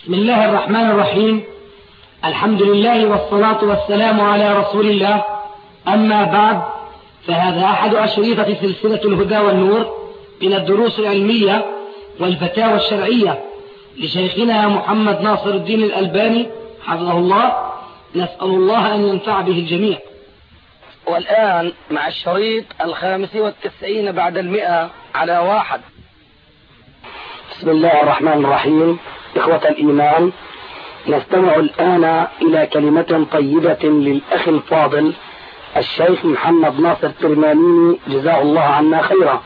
بسم الله الرحمن الرحيم. الحمد لله والصلاة والسلام على رسول الله. أما بعد، فهذا أحد أشريطة سلسلة الهدى والنور من الدروس العلمية والفتاوى الشرعية لشيخنا محمد ناصر الدين الألباني حفظه الله. نسأل الله أن ينفع به الجميع. والآن مع الشريط 95 بعد 100 على 1. بسم الله الرحمن الرحيم. إخوة الإيمان، نستمع الآن إلى كلمة طيبة للأخ الفاضل الشيخ محمد ناصر الترماني جزاه الله عنا خيرا.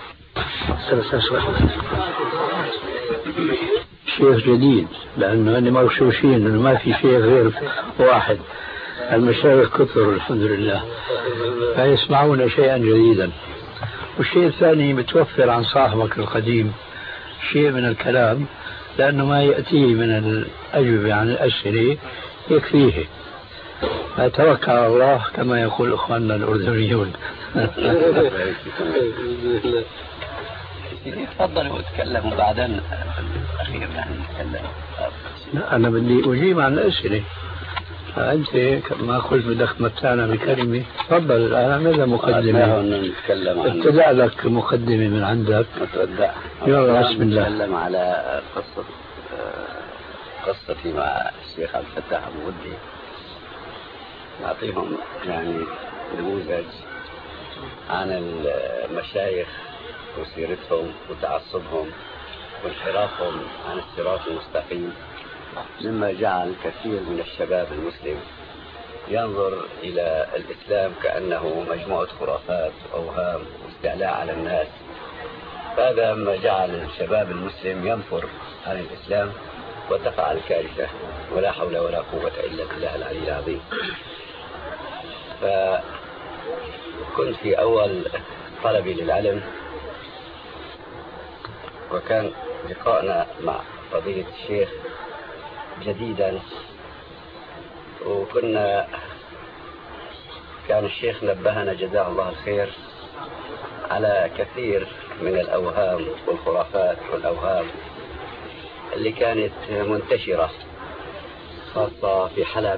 شيخ جديد، لأنه أني موشوشين أنه ما في شيخ غير واحد. المشايخ كثر الحمد لله، فيسمعون شيئا جديدا. والشيء الثاني متوفر عن صاحبك القديم شيء من الكلام، لأنه ما يأتيه من الأجوبة عن الأسئلة يكفيه. أتوكل على الله كما يقول أخواننا الأردنيون. تفضل وتكلموا بعدين. أنا بدي أجيب عن الأسئلة، فأنت ما قلت بدك تمتعنا بكلمة. تفضل. أنا ماذا مقدمة؟ ابتدأ لك مقدمة من عندك. يلا بسم الله. نتكلم على قصتي مع الشيخ عبد الفتاح أبو غدي. نعطيهم يعني نموذج عن المشايخ وسيرتهم وتعصبهم وانحرافهم عن الصراط المستقيم، مما جعل كثير من الشباب المسلم ينظر إلى الإسلام كأنه مجموعة خرافات وأوهام واستعلاء على الناس. هذا ما جعل الشباب المسلم ينفر عن الإسلام وتقع الكارثة، ولا حول ولا قوة إلا بالله العلي العظيم. فكنت في أول طلبي للعلم، وكان لقاءنا مع فضيلة الشيخ جديدا، كان الشيخ نبهنا جزاه الله الخير على كثير من الأوهام والخرافات والأوهام اللي كانت منتشرة خاصة في حلب.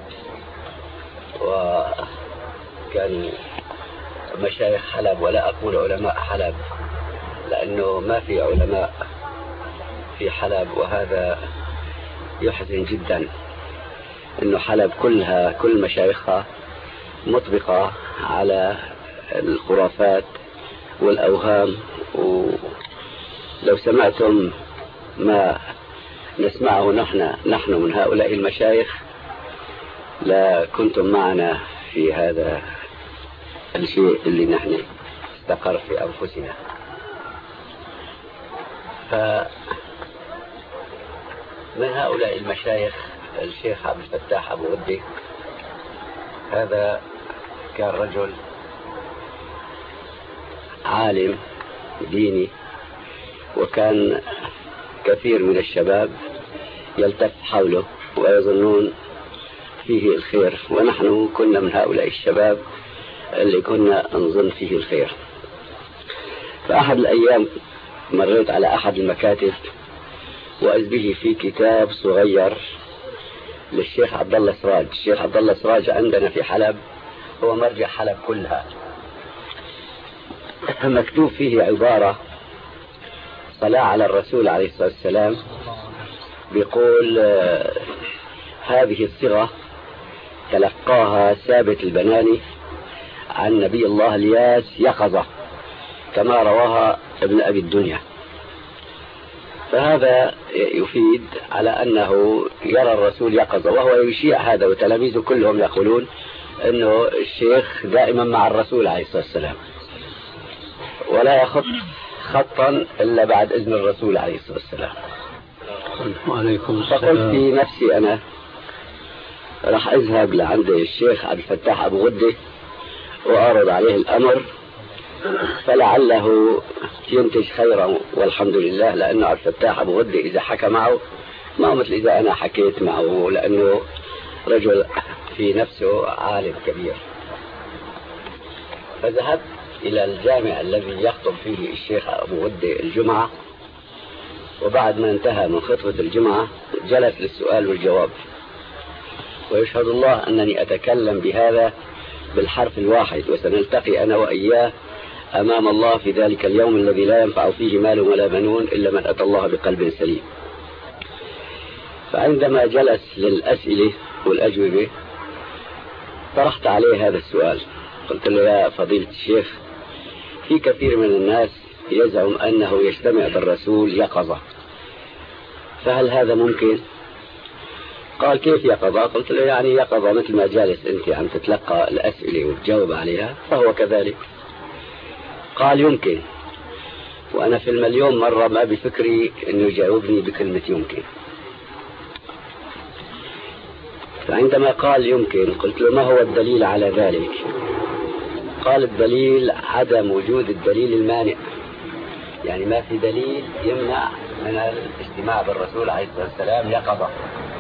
وكان مشايخ حلب، ولا أقول علماء حلب لأنه ما في علماء في حلب، وهذا يحزن جدا أنه حلب كل مشايخها مطبقة على الخرافات والأوهام. ولو سمعتم ما نسمعه نحن من هؤلاء المشايخ لا كنتم معنا في هذا الشيء اللي نحن استقر في أنفسنا. فمن هؤلاء المشايخ الشيخ عبد الفتاح أبو غدي. هذا كان رجل عالم ديني، وكان كثير من الشباب يلتف حوله ويظنون فيه الخير، ونحن كنا من هؤلاء الشباب اللي كنا نظن فيه الخير. فأحد الأيام مريت على أحد المكاتب وإذ به في كتاب صغير للشيخ عبد الله سراج. الشيخ عبد الله سراج عندنا في حلب هو مرجع حلب كلها. مكتوب فيه عبارة صلاة على الرسول عليه الصلاة والسلام، بيقول هذه الصيغة تلقاها ثابت البناني عن نبي الله الياس يقظة، كما رواها ابن أبي الدنيا. فهذا يفيد على أنه يرى الرسول يقظة، وهو يشيع هذا، وتلاميذه كلهم يقولون أنه الشيخ دائما مع الرسول عليه الصلاة والسلام، ولا يخط خطا إلا بعد إذن الرسول عليه الصلاة والسلام. فقلت في نفسي أنا راح أذهب لعند الشيخ عبد الفتاح أبو غدي وأعرض عليه الأمر، فلعله ينتج خيرا، والحمد لله، لأنه عبد الفتاح أبو غدي إذا حكى معه ما مثل إذا أنا حكيت معه، لأنه رجل في نفسه عالم كبير. فذهبت إلى الجامع الذي يخطب فيه الشيخ أبو غدي الجمعة، وبعد ما انتهى من خطبة الجمعة جلس للسؤال والجواب. ويشهد الله أنني أتكلم بهذا بالحرف الواحد، وسنلتقي أنا وإياه أمام الله في ذلك اليوم الذي لا ينفع فيه مال ولا بنون إلا من أتى الله بقلب سليم. فعندما جلس للأسئلة والأجوبة طرحت عليه هذا السؤال. قلت له: يا فضيلة الشيخ، في كثير من الناس يزعم أنه يجتمع بالرسول يقظة، فهل هذا ممكن؟ قال: كيف يقظة؟ قلت له: يعني يقظة مثل ما جالس أنت عم تتلقى الأسئلة وتجاوب عليها، فهو كذلك. قال: يمكن. وأنا في المليون مرة ما بفكري أنه يجاوبني بكلمة يمكن. فعندما قال يمكن قلت له: ما هو الدليل على ذلك؟ قال: الدليل عدم وجود الدليل المانع، يعني ما في دليل يمنع من الاجتماع بالرسول عليه الصلاة والسلام يقظة.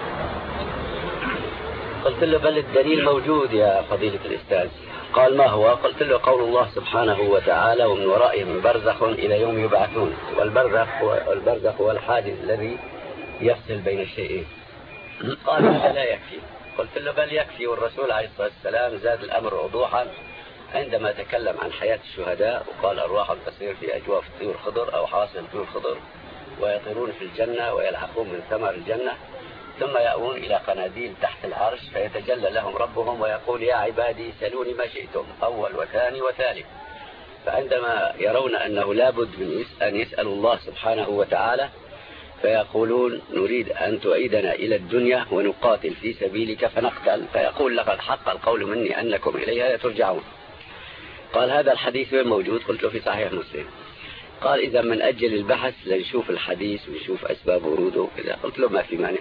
قلت له: بل الدليل موجود يا فضيلة الأستاذ. قال: ما هو؟ قلت له: قول الله سبحانه وتعالى: ومن ورائهم برزخ إلى يوم يبعثون. والبرزخ هو الحاجز الذي يفصل بين الشيئين. قال: هذا لا يكفي. قلت له: بل يكفي، والرسول عليه الصلاة والسلام زاد الأمر وضوحا عندما تكلم عن حياة الشهداء وقال: أرواح تسير في أجواف طيور خضر أو حاصل طيور خضر، ويطيرون في الجنة ويلحقون من ثمر الجنة، ثم يأوون إلى قناديل تحت العرش فيتجلى لهم ربهم ويقول: يا عبادي سلوني ما شئتم، أول وثاني وثالث. فعندما يرون أنه لابد من أن يسألوا الله سبحانه وتعالى فيقولون: نريد أن تعيدنا إلى الدنيا ونقاتل في سبيلك فنقتل، فيقول: لقد حق القول مني أنكم إليها ترجعون. قال: هذا الحديث وين موجود؟ قلت له: في صحيح مسلم. قال: إذا من أجل البحث لنشوف الحديث ونشوف أسباب وروده وكذا. قلت له: ما في مانع.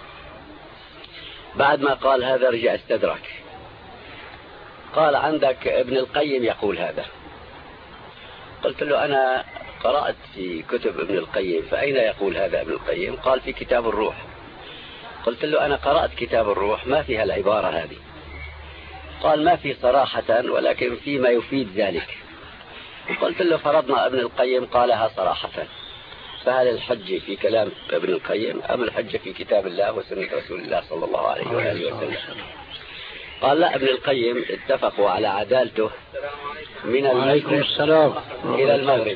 بعد ما قال هذا رجع استدرك. قال: عندك ابن القيم يقول هذا. قلت له: أنا قرأت في كتب ابن القيم، فأين يقول هذا ابن القيم؟ قال: في كتاب الروح. قلت له: أنا قرأت كتاب الروح ما فيها العبارة هذه. قال: ما في صراحة، ولكن فيما يفيد ذلك. قلت له: فرضنا ابن القيم قالها صراحة، فهل الحجة في كلام ابن القيم أم الحجة في كتاب الله وسنة رسول الله صلى الله عليه وآله وسلم؟ قال: لا، ابن القيم اتفقوا على عدالته من المشرق إلى المغرب.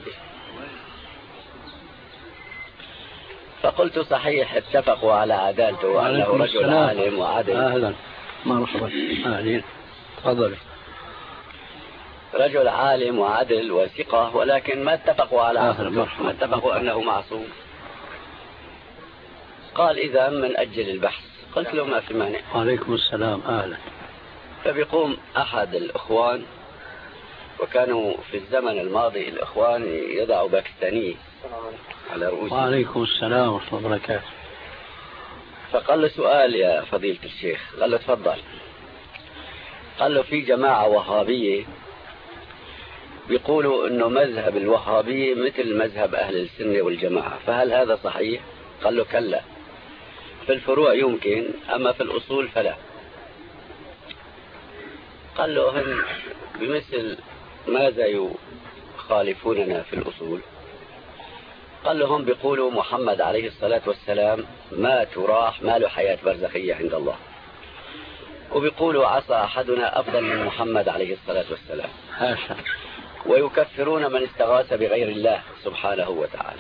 فقلت: صحيح، اتفقوا على عدالته وأنه رجل عالم وعدل. أهلا، مرحبا، أهلين، تفضل. رجل عالم وعدل وثقة، ولكن ما اتفقوا على عصمته، ما اتفقوا أنه معصوم. قال: إذا من أجل البحث. قلت له: ما في مانع. وعليكم السلام، أهلا. فبيقوم أحد الإخوان، وكانوا في الزمن الماضي الإخوان يضعوا باكستاني على رؤوسهم. وعليكم السلام ورحمة الله وبركاته. فقال له: سؤال يا فضيلة الشيخ. قال له: تفضل. قال له: في جماعة وهابية بيقولوا انه مذهب الوهابية مثل مذهب اهل السنة والجماعة، فهل هذا صحيح؟ قال له: كلا، في الفروع يمكن، اما في الاصول فلا. قال له: هم بمثل ماذا يخالفوننا في الاصول؟ قال له: هم بيقولوا محمد عليه الصلاة والسلام مات وراح، ما له حياة برزخية عند الله، وبيقولوا عصى احدنا افضل من محمد عليه الصلاة والسلام. حاشا. ويكفرون من استغاث بغير الله سبحانه وتعالى.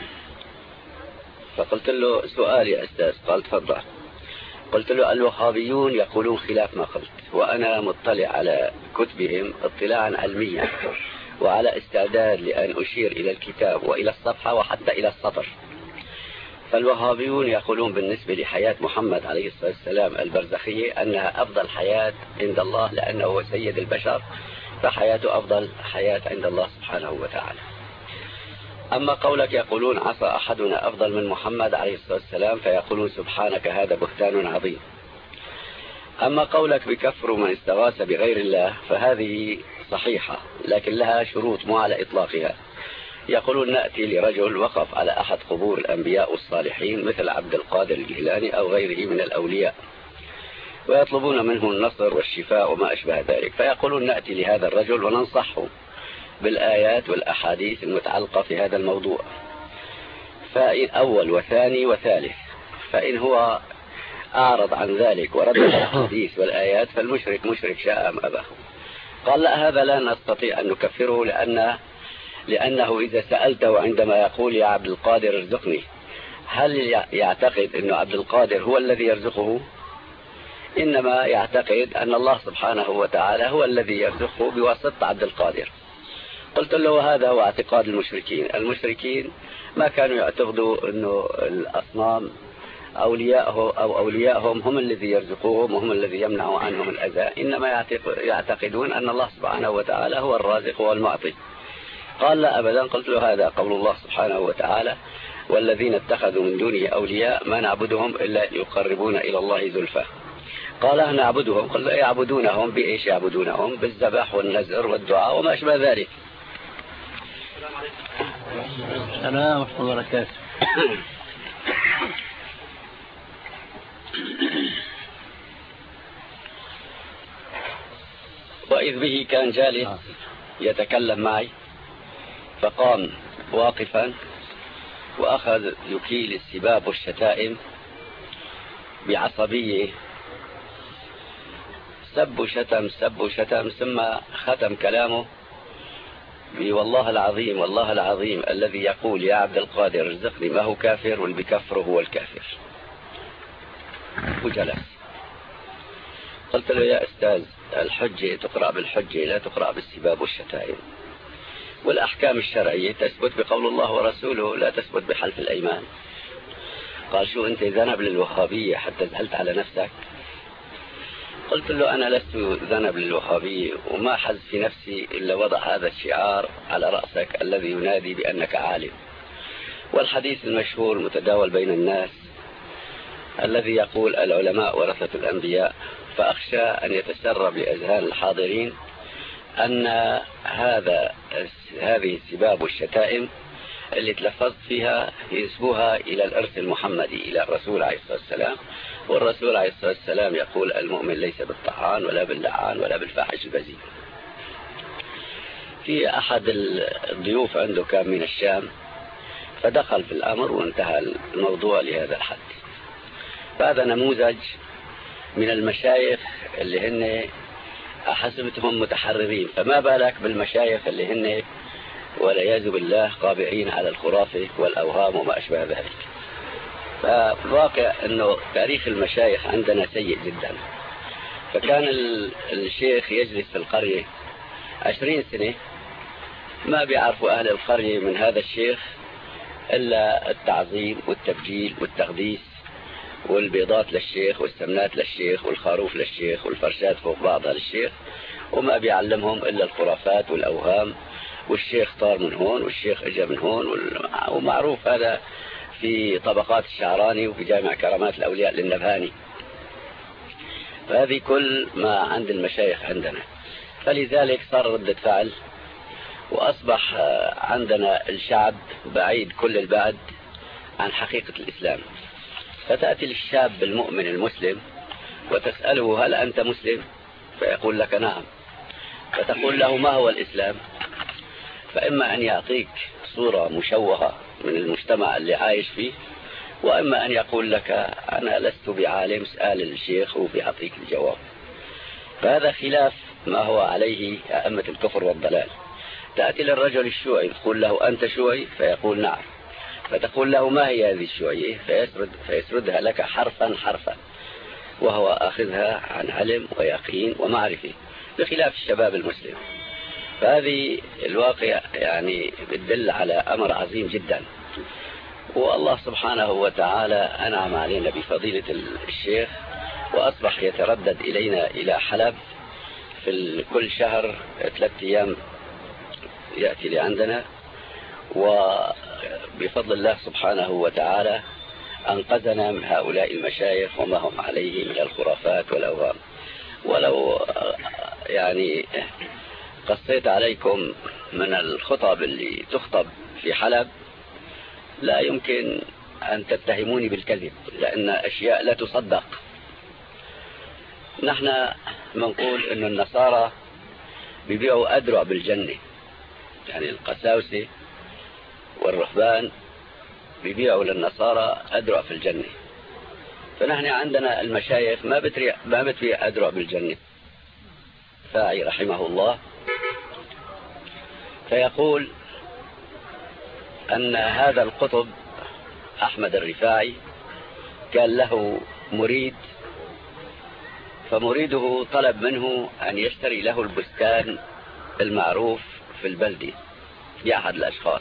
فقلت له: سؤال يا أستاذ. قال: تفضل. قلت له: الوهابيون يقولون خلاف ما قلت، وأنا مطلع على كتبهم اطلاعا علميا وعلى استعداد لأن أشير إلى الكتاب وإلى الصفحة وحتى إلى السطر. فالوهابيون يقولون بالنسبة لحياة محمد عليه الصلاة والسلام البرزخية أنها أفضل حياة عند الله، لأنه هو سيد البشر، فحياته أفضل حياة عند الله سبحانه وتعالى. أما قولك يقولون عصى أحدنا أفضل من محمد عليه الصلاة والسلام، فيقولون سبحانك هذا بهتان عظيم. أما قولك بكفر من استغاث بغير الله فهذه صحيحة، لكن لها شروط مو على إطلاقها. يقولون: نأتي لرجل وقف على أحد قبور الأنبياء والصالحين مثل عبد القادر الجيلاني أو غيره من الأولياء، ويطلبون منه النصر والشفاء وما أشبه ذلك، فيقولون: نأتي لهذا الرجل وننصحه بالآيات والأحاديث المتعلقة في هذا الموضوع. فإن أول وثاني وثالث، فإن هو أعرض عن ذلك ورد الحديث والآيات فالمشرك مشرك شاء أم أباه. قال لا، هذا لا نستطيع أن نكفره، لأنه إذا سألته عندما يقول يا عبد القادر ارزقني، هل يعتقد أن عبد القادر هو الذي يرزقه؟ إنما يعتقد أن الله سبحانه وتعالى هو الذي يرزقه بواسطة عبد القادر. قلت له هذا هو اعتقاد المشركين. المشركين ما كانوا يعتقدوا أنه الأصنام أولياءهم هم الذي يرزقوهم وهم الذي يمنعوا عنهم الأذى، إنما يعتقدون أن الله سبحانه وتعالى هو الرازق والمعطي. قال لا أبدا. قلت له هذا قول الله سبحانه وتعالى والذين اتخذوا من دونه أولياء ما نعبدهم إلا يقربون إلى الله زلفى. قال نعبدهم. قل يعبدونهم بإيش؟ يعبدونهم بالذبح والنذر والدعاء وما أشبه ذلك. السلام ورحمة الله وبركاته. وإذ به كان جالس يتكلم معي، فقام واقفا وأخذ يكيل السباب والشتائم بعصبية، سب وشتم، ثم ختم كلامه والله العظيم والله العظيم الذي يقول يا عبد القادر ارزقني ما هو كافر، واللي بكفره هو الكافر. وجلس. قلت له يا أستاذ، الحجة تقرأ بالحجة لا تقرأ بالسباب والشتائم، والأحكام الشرعية تثبت بقول الله ورسوله لا تثبت بحلف الأيمان. قال شو أنت ذنب للوهابية حتى زعلت على نفسك؟ قلت له أنا لست ذنب للوهابية، وما حز في نفسي إلا وضع هذا الشعار على رأسك الذي ينادي بأنك عالم. والحديث المشهور المتداول بين الناس الذي يقول العلماء ورثة الأنبياء، فأخشى أن يتسرب لأذهان الحاضرين أن هذه السباب والشتائم اللي تلفظت فيها ينسبوها إلى الإرث المحمدي، إلى الرسول عليه الصلاة والسلام، والرسول عليه الصلاة والسلام يقول المؤمن ليس بالطعان ولا باللعان ولا بالفاحش البذيء. في أحد الضيوف عنده كان من الشام، فدخل في الأمر وانتهى الموضوع لهذا الحد. فهذا نموذج من المشايخ اللي هن حسبتهم متحررين، فما بالك بالمشايخ اللي هن والعياذ بالله قابعين على الخرافة والأوهام وما أشبه ذلك. فالواقع أنه تاريخ المشايخ عندنا سيء جدا. فكان الشيخ يجلس في القرية 20 سنة ما بيعرفوا أهل القرية من هذا الشيخ إلا التعظيم والتبجيل والتقديس والبيضات للشيخ والسمنات للشيخ والخروف للشيخ والفرشات فوق بعضها للشيخ، وما بيعلمهم إلا الخرافات والأوهام، والشيخ طار من هون والشيخ اجى من هون، ومعروف هذا في طبقات الشعراني وفي جامع كرامات الأولياء للنبهاني. فهذه كل ما عند المشايخ عندنا، فلذلك صار ردة فعل، وأصبح عندنا الشعب بعيد كل البعد عن حقيقة الإسلام. فتأتي للشاب المؤمن المسلم وتسأله هل أنت مسلم؟ فيقول لك نعم. فتقول له ما هو الإسلام؟ فإما أن يعطيك صورة مشوهة من المجتمع اللي عايش فيه، وإما أن يقول لك أنا لست بعالم، اسأل الشيخ وبيعطيك الجواب. فهذا خلاف ما هو عليه أئمة الكفر والضلال. تأتي للرجل الشيوعي تقول له أنت شيوعي؟ فيقول نعم. فتقول له ما هي هذه الشيوعية؟ فيسردها لك حرفا حرفا، وهو أخذها عن علم ويقين ومعرفة، بخلاف الشباب المسلم. فهذه الواقع يعني بتدل على أمر عظيم جدا. والله سبحانه وتعالى أنعم علينا بفضيلة الشيخ، وأصبح يتردد إلينا إلى حلب في كل شهر 3 أيام يأتي لعندنا، وبفضل الله سبحانه وتعالى أنقذنا من هؤلاء المشايخ وما هم عليه من الخرافات والأوهام. ولو يعني قصيت عليكم من الخطب اللي تخطب في حلب لا يمكن أن تتهموني بالكذب، لأن أشياء لا تصدق. نحن منقول أن النصارى بيبيعوا أدرع بالجنة، يعني القساوسة والرهبان بيبيعوا للنصارى أدرع في الجنة، فنحن عندنا المشايخ ما بتبيع أدرع بالجنة. الرفاعي رحمه الله فيقول أن هذا القطب أحمد الرفاعي كان له مريد، فمريده طلب منه أن يشتري له البستان المعروف في البلدة لأحد الأشخاص،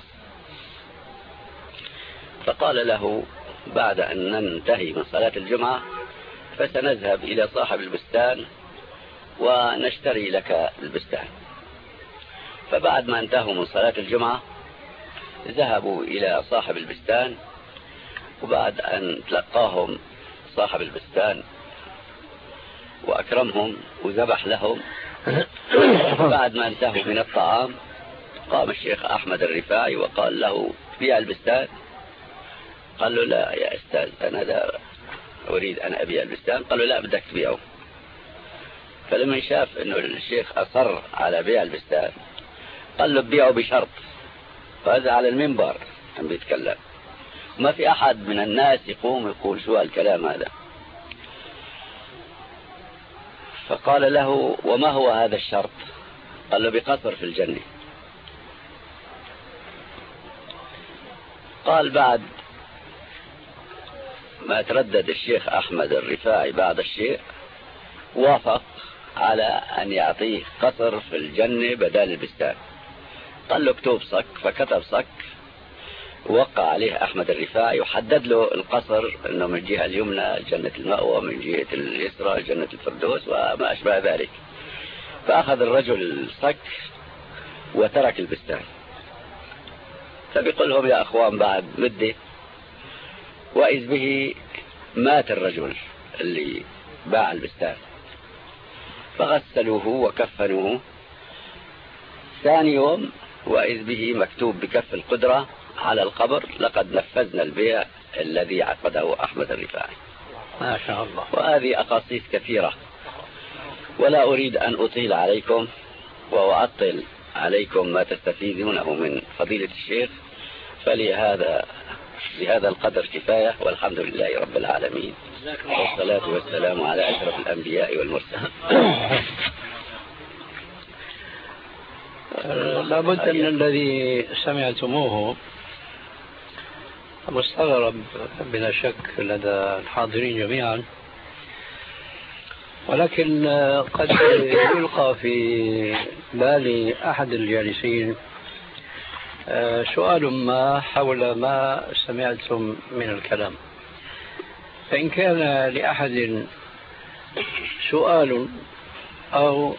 فقال له بعد أن ننتهي من صلاة الجمعة فسنذهب إلى صاحب البستان ونشتري لك البستان. فبعد ما انتهوا من صلاة الجمعة ذهبوا إلى صاحب البستان، وبعد أن تلقاهم صاحب البستان وأكرمهم وذبح لهم، بعد ما انتهوا من الطعام قام الشيخ أحمد الرفاعي وقال له بيع البستان. قال له لا يا أستاذ أنا لا أريد أن أبيع البستان. قال له لا بدك تبيعه. فلما شاف أنه الشيخ أصر على بيع البستان قال له بيعه بشرط، فهذا على المنبر عم بيتكلم، ما في أحد من الناس يقوم يقول شو الكلام هذا. فقال له وما هو هذا الشرط؟ قال له بقصر في الجنة. قال بعد ما تردد الشيخ أحمد الرفاعي بعد الشيء وافق على أن يعطيه قصر في الجنة بدل البستان. قال له اكتب صك، فكتب صك ووقع عليه أحمد الرفاعي وحدد له القصر أنه من الجهة اليمنى جنة المأوى، من جهة اليسرى جنة الفردوس وما أشبه ذلك. فأخذ الرجل الصك وترك البستان. فبيقول لهم يا أخوان بعد مدة وإذ به مات الرجل اللي باع البستان، فغسلوه وكفنوه. ثاني يوم وإذ به مكتوب بكف القدرة على القبر لقد نفذنا البيع الذي عقده أحمد الرفاعي. ما شاء الله. وهذه أقاصيص كثيرة ولا أريد أن أطيل عليكم وأعطل عليكم ما تستفيدونه من فضيلة الشيخ، بهذا القدر كفاية، والحمد لله رب العالمين، والصلاة والسلام على أشرف الأنبياء والمرسلين. لابد أن الذي سمعتموه مستغرب بلا شك لدى الحاضرين جميعا، ولكن قد يلقى في بال أحد الجالسين سؤال ما حول ما سمعتم من الكلام. فإن كان لأحد سؤال أو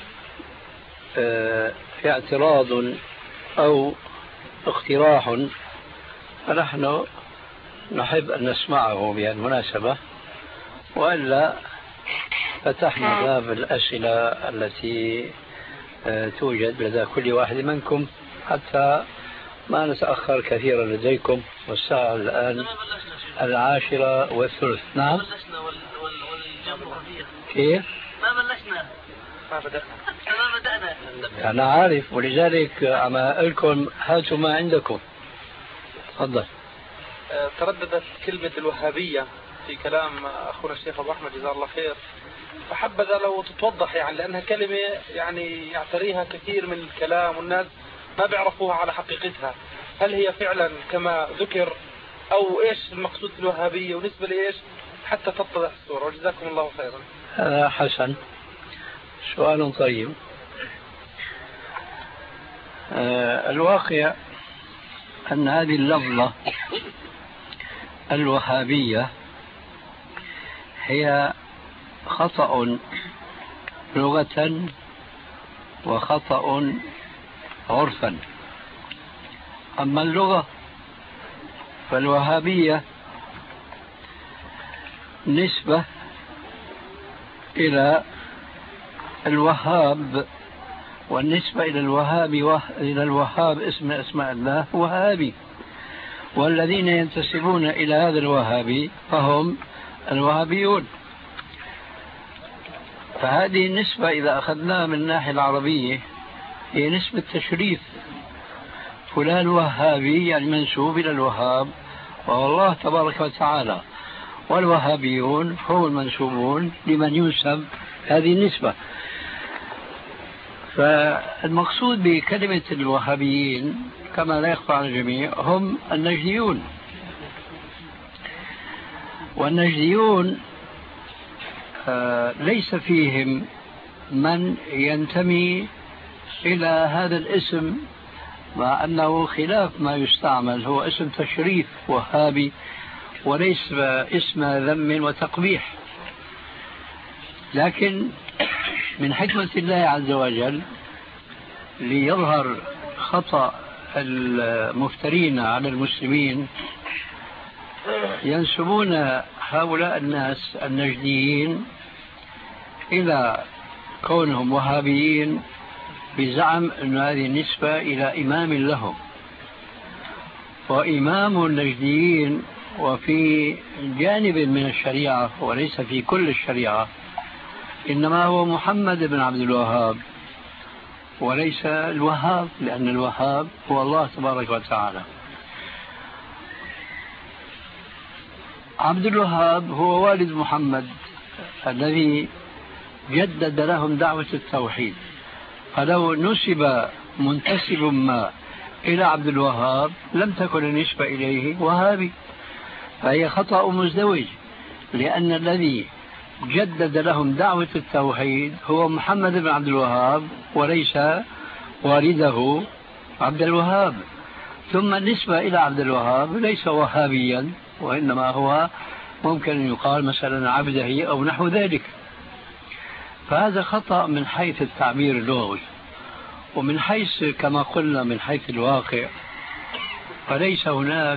اعتراض أو اقتراح فنحن نحب أن نسمعه بهالمناسبة، وإلا فتحنا باب الأسئلة التي توجد لدى كل واحد منكم حتى ما نتأخر كثيرا لديكم، والساعة الآن 10:03. نعم كيف؟ ما بلشنا، ما بدأنا. أنا عارف، ولذلك عم أقولكم هاتوا ما عندكم. تفضل. ترددت كلمة الوهابية في كلام أخونا الشيخ أبو أحمد جزاه الله خير، فحبذا لو تتوضح يعني، لأنها كلمة يعني يعتريها كثير من الكلام والناس ما بيعرفوها على حقيقتها. هل هي فعلا كما ذكر أو إيش المقصود بالوهابية ونسبة لإيش حتى تتضح الصورة؟ وجزاكم الله خيرا. هذا حسن، سؤال طيب. الواقع أن هذه اللفظة الوهابية هي خطأ لغة وخطأ عرفا. أما اللغة فالوهابية نسبة إلى الوهاب، والنسبة إلى الوهاب اسم أسماء الله وهابي، والذين ينتسبون إلى هذا الوهابي فهم الوهابيون. فهذه النسبة إذا أخذناها من الناحية العربية هي نسبة تشريف، فلان وهابي يعني منسوب إلى الوهاب والله تبارك وتعالى، والوهابيون هم المنسوبون لمن ينسب هذه النسبة. فالمقصود بكلمة الوهابيين كما لا يخفى على الجميع هم النجديون، والنجديون ليس فيهم من ينتمي إلى هذا الاسم، مع أنه خلاف ما يستعمل، هو اسم تشريف وهابي وليس اسم ذم وتقبيح. لكن من حكمة الله عز وجل ليظهر خطأ المفترين على المسلمين ينسبون هؤلاء الناس النجديين إلى كونهم وهابيين بزعم أن هذه النسبة إلى إمام لهم. وإمام النجديين وفي جانب من الشريعة وليس في كل الشريعة إنما هو محمد بن عبد الوهاب وليس الوهاب، لأن الوهاب هو الله تبارك وتعالى. عبد الوهاب هو والد محمد الذي جدد لهم دعوة التوحيد، فلو نسب منتسب ما إلى عبد الوهاب لم تكن النسبة إليه وهابي، فهي خطأ مزدوج، لأن الذي جدد لهم دعوة التوحيد هو محمد بن عبد الوهاب وليس والده عبد الوهاب. ثم النسبة إلى عبد الوهاب ليس وهابيا، وإنما هو ممكن أن يقال مثلا عبده أو نحو ذلك. فهذا خطأ من حيث التعبير اللغوي، ومن حيث كما قلنا من حيث الواقع فليس هناك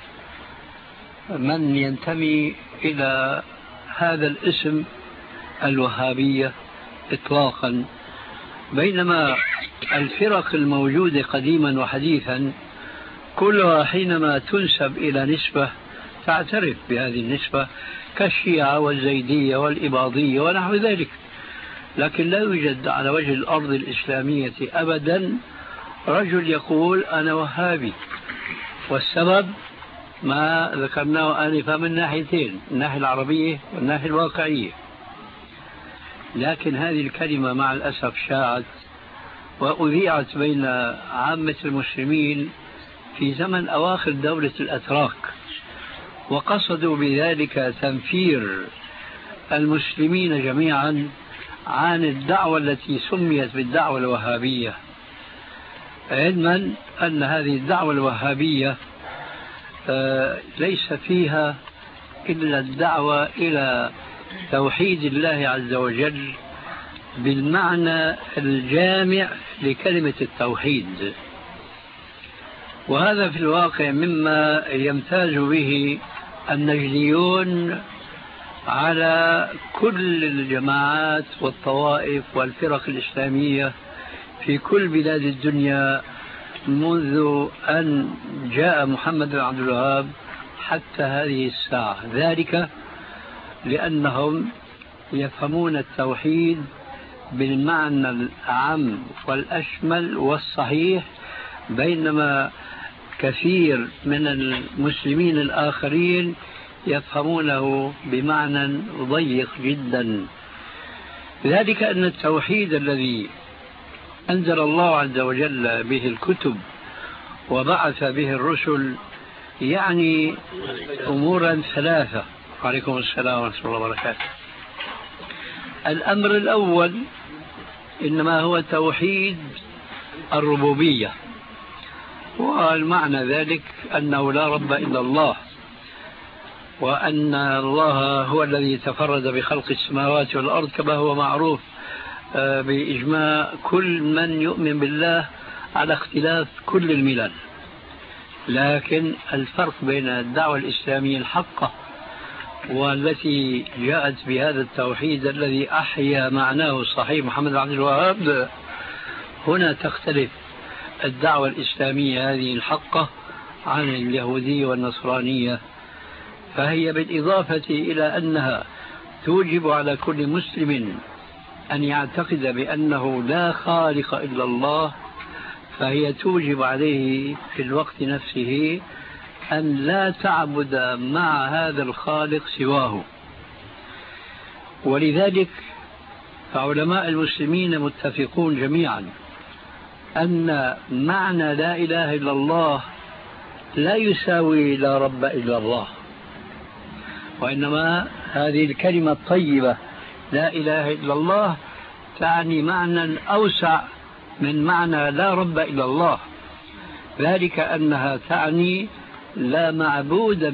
من ينتمي إلى هذا الاسم الوهابية إطلاقا، بينما الفرق الموجودة قديما وحديثا كلها حينما تنسب إلى نسبة تعترف بهذه النسبة، كالشيعة والزيدية والإباضية ونحو ذلك. لكن لا يوجد على وجه الأرض الإسلامية أبدا رجل يقول أنا وهابي، والسبب ما ذكرناه آنفا من ناحيتين، الناحية العربية والناحية الواقعية. لكن هذه الكلمة مع الأسف شاعت وأذيعت بين عامة المسلمين في زمن أواخر دولة الأتراك، وقصدوا بذلك تنفير المسلمين جميعا عن الدعوة التي سميت بالدعوة الوهابية، علما أن هذه الدعوة الوهابية ليس فيها إلا الدعوة إلى توحيد الله عز وجل بالمعنى الجامع لكلمة التوحيد. وهذا في الواقع مما يمتاز به النجديون على كل الجماعات والطوائف والفرق الإسلامية في كل بلاد الدنيا منذ أن جاء محمد بن عبد الوهاب حتى هذه الساعة، ذلك لأنهم يفهمون التوحيد بالمعنى الأعم والأشمل والصحيح، بينما كثير من المسلمين الآخرين يفهمونه بمعنى ضيق جدا. ذلك أن التوحيد الذي أنزل الله عز وجل به الكتب وبعث به الرسل يعني أمورا ثلاثة. عليكم السلام ورحمة الله وبركاته. الأمر الأول إنما هو توحيد الربوبية، والمعنى ذلك أنه لا رب إلا الله، وأن الله هو الذي تفرد بخلق السماوات والأرض كما هو معروف بإجماع كل من يؤمن بالله على اختلاف كل الملل. لكن الفرق بين الدعوة الإسلامية الحقة والتي جاءت بهذا التوحيد الذي أحيا معناه الصحيح محمد بن عبد الوهاب، هنا تختلف الدعوة الإسلامية هذه الحقة عن اليهودية والنصرانية. فهي بالإضافة إلى أنها توجب على كل مسلم أن يعتقد بأنه لا خالق إلا الله، فهي توجب عليه في الوقت نفسه أن لا تعبد مع هذا الخالق سواه. ولذلك فعلماء المسلمين متفقون جميعا أن معنى لا إله إلا الله لا يساوي لا رب إلا الله، وإنما هذه الكلمة الطيبة لا إله إلا الله تعني معنى أوسع من معنى لا رب إلا الله، ذلك أنها تعني لا معبود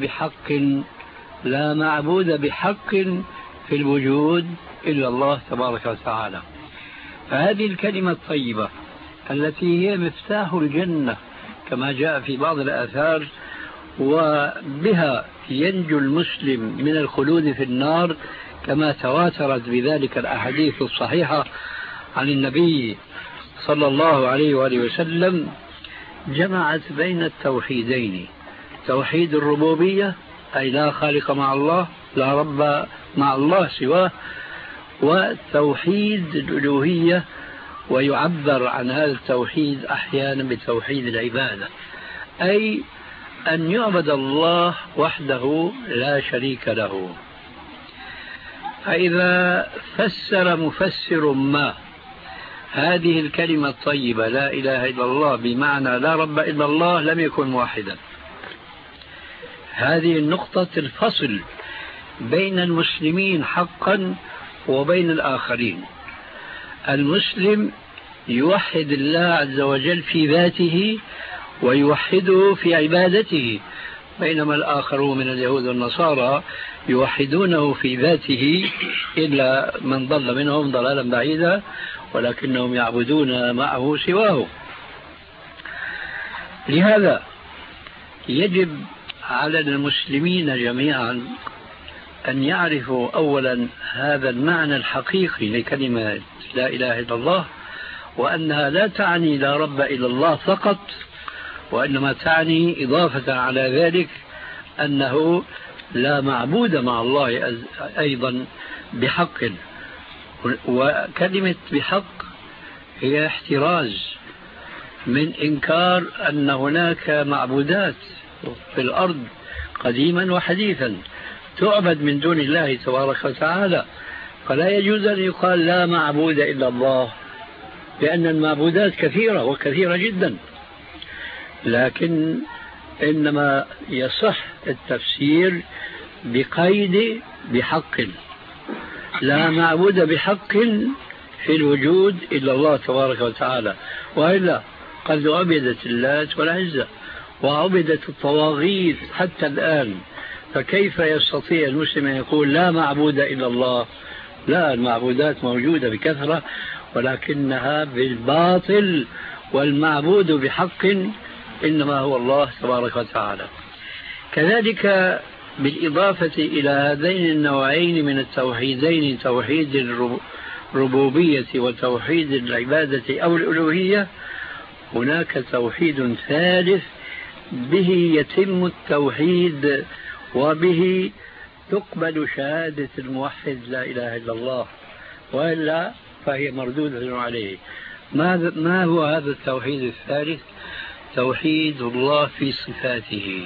بحق في الوجود إلا الله تبارك وتعالى. فهذه الكلمة الطيبة التي هي مفتاح الجنة كما جاء في بعض الآثار، وبها ينجو المسلم من الخلود في النار كما تواترت بذلك الأحاديث الصحيحة عن النبي صلى الله عليه وآله وسلم، جمعت بين التوحيدين: توحيد الربوبية أي لا خالق مع الله، لا رب مع الله سواه، وتوحيد الألوهية، ويعبر عن هذا التوحيد أحيانا بتوحيد العبادة، أي أن يعبد الله وحده لا شريك له. فإذا فسر مفسر ما هذه الكلمة الطيبة لا إله إلا الله بمعنى لا رب إلا الله لم يكن موحدا. هذه النقطة الفصل بين المسلمين حقا وبين الآخرين. المسلم يوحد الله عز وجل في ذاته ويوحده في عبادته، بينما الآخرون من اليهود والنصارى يوحدونه في ذاته إلا من ضل منهم ضلالا بعيدا، ولكنهم يعبدون معه سواه. لهذا يجب على المسلمين جميعا أن يعرفوا أولا هذا المعنى الحقيقي لكلمة لا إله إلا الله، وأنها لا تعني لا رب إلا الله فقط، وإنما تعني إضافة على ذلك أنه لا معبود مع الله أيضا بحق. وكلمة بحق هي احتراز من إنكار أن هناك معبودات في الأرض قديما وحديثا تعبد من دون الله تبارك وتعالى، فلا يجوز أن يقال لا معبود إلا الله، لأن المعبودات كثيرة وكثيرة جدا، لكن إنما يصح التفسير بقيد بحق. لا معبود بحق في الوجود إلا الله تبارك وتعالى، وإلا قد عبدت اللات والعزى وعبدت الطواغيت حتى الآن، فكيف يستطيع المسلم أن يقول لا معبود إلا الله؟ لا، المعبودات موجودة بكثرة ولكنها بالباطل، والمعبود بحق إنما هو الله تبارك وتعالى. كذلك بالإضافة إلى هذين النوعين من التوحيدين، توحيد الربوبية وتوحيد العبادة أو الألوهية، هناك توحيد ثالث به يتم التوحيد وبه تقبل شهادة الموحد لا إله إلا الله، وإلا فهي مردودة عليه. ما هو هذا التوحيد الثالث؟ توحيد الله في صفاته،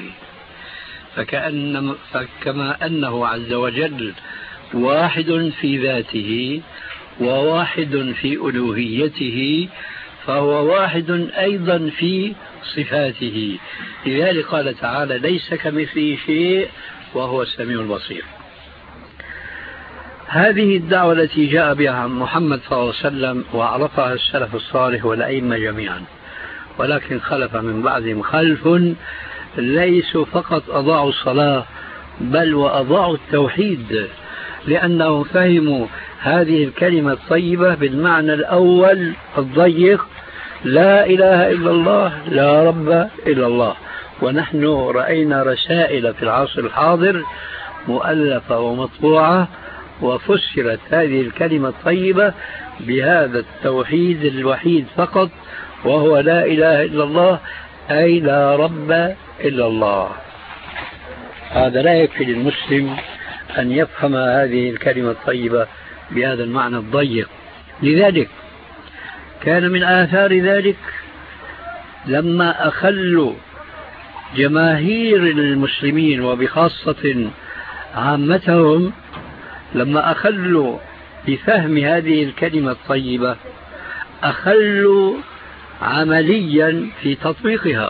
فكما أنه عز وجل واحد في ذاته وواحد في ألوهيته، فهو واحد أيضا في صفاته. لذلك قال تعالى: ليس كمثله شيء وهو السميع البصير. هذه الدعوة التي جاء بها محمد صلى الله عليه وسلم وعرفها السلف الصالح والأئمة جميعا، ولكن خلف من بعدهم خلف ليسوا فقط أضاعوا الصلاة بل وأضاعوا التوحيد، لأنهم فهموا هذه الكلمة الطيبة بالمعنى الأول الضيق: لا إله إلا الله، لا رب إلا الله. ونحن رأينا رسائل في العصر الحاضر مؤلفة ومطبوعة وفسرت هذه الكلمة الطيبة بهذا التوحيد الوحيد فقط، وهو لا إله إلا الله، أي لا رب إلا الله. هذا لا يكفي للمسلم أن يفهم هذه الكلمة الطيبة بهذا المعنى الضيق. لذلك كان من آثار ذلك لما أخلوا جماهير المسلمين وبخاصة عامتهم لما أخلوا بفهم هذه الكلمة الطيبة أخلوا عمليا في تطبيقها،